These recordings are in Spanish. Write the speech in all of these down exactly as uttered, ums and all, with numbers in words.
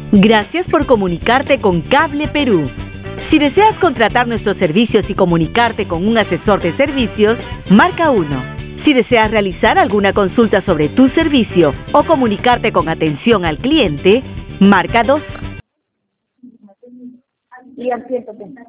Gracias por comunicarte con Cable Perú. Si deseas contratar nuestros servicios y comunicarte con un asesor de servicios, marca uno. Si deseas realizar alguna consulta sobre tu servicio o comunicarte con atención al cliente, marca dos. Y al ciento treinta.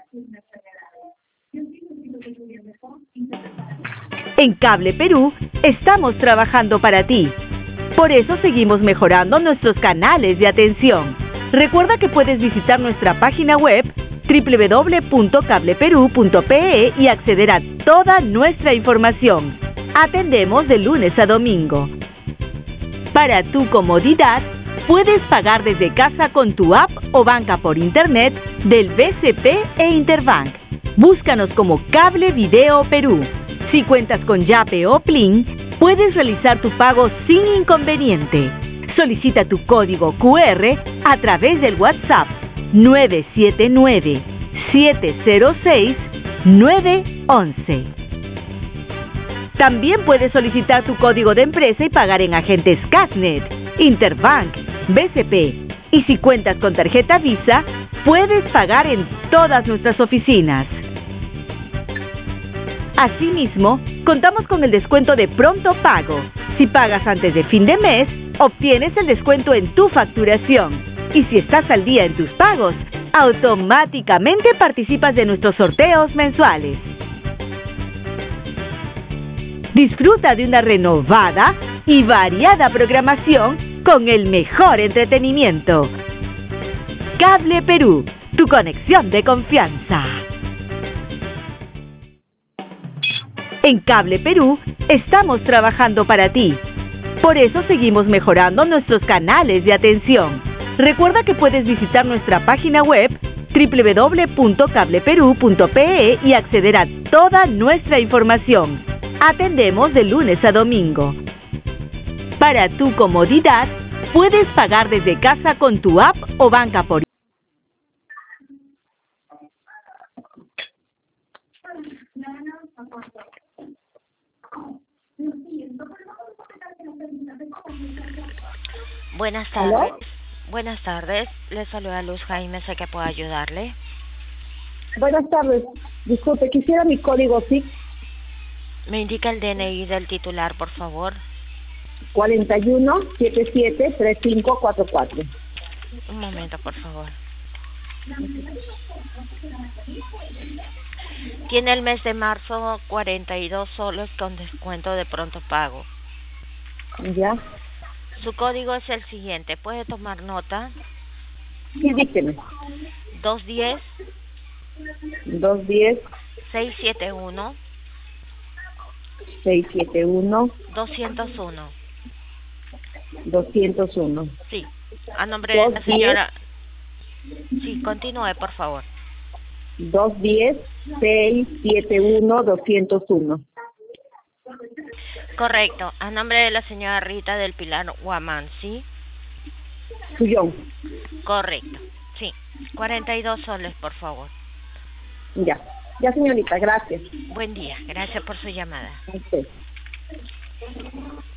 En Cable Perú estamos trabajando para ti. Por eso seguimos mejorando nuestros canales de atención. Recuerda que puedes visitar nuestra página web doble u doble u doble u punto cable perú punto pe e y acceder a toda nuestra información. Atendemos de lunes a domingo. Para tu comodidad, puedes pagar desde casa con tu app o banca por internet del B C P e Interbank. Búscanos como Cable Video Perú. Si cuentas con Yape o Plin, puedes realizar tu pago sin inconveniente. Solicita tu código cu erre a través del WhatsApp nueve siete nueve, siete cero seis, nueve uno uno. También puedes solicitar tu código de empresa y pagar en agentes Casnet, Interbank, B C P. Y si cuentas con tarjeta Visa, puedes pagar en todas nuestras oficinas. Asimismo, contamos con el descuento de pronto pago. Si pagas antes de fin de mes, obtienes el descuento en tu facturación. Y si estás al día en tus pagos, automáticamente participas de nuestros sorteos mensuales. Disfruta de una renovada y variada programación con el mejor entretenimiento. Cable Perú, tu conexión de confianza. En Cable Perú estamos trabajando para ti. Por eso seguimos mejorando nuestros canales de atención. Recuerda que puedes visitar nuestra página web doble u doble u doble u punto cable perú punto pe e y acceder a toda nuestra información. Atendemos de lunes a domingo. Para tu comodidad, puedes pagar desde casa con tu app o banca por Buenas tardes. ¿Aló? Buenas tardes. Le saluda Luz Jaime, sé que puedo ayudarle. Buenas tardes. Disculpe, quisiera mi código S I C Me indica el D N I del titular, por favor. cuarenta y uno, setenta y siete, treinta y cinco cuarenta y cuatro. Un momento, por favor. Tiene el mes de marzo cuarenta y dos soles con descuento de pronto pago. ¿Ya? Su código es el siguiente. ¿Puede tomar nota? Sí, dígame. dos diez, dos diez, seiscientos setenta y uno, seiscientos setenta y uno, doscientos uno. doscientos uno. Sí. A nombre de la señora... Sí, continúe, por favor. dos diez, seiscientos setenta y uno, doscientos uno. Correcto. A nombre de la señora Rita del Pilar Guamán, ¿sí? Suyón. Correcto. Sí. cuarenta y dos soles, por favor. Ya. Ya, señorita, gracias. Buen día. Gracias por su llamada. A usted.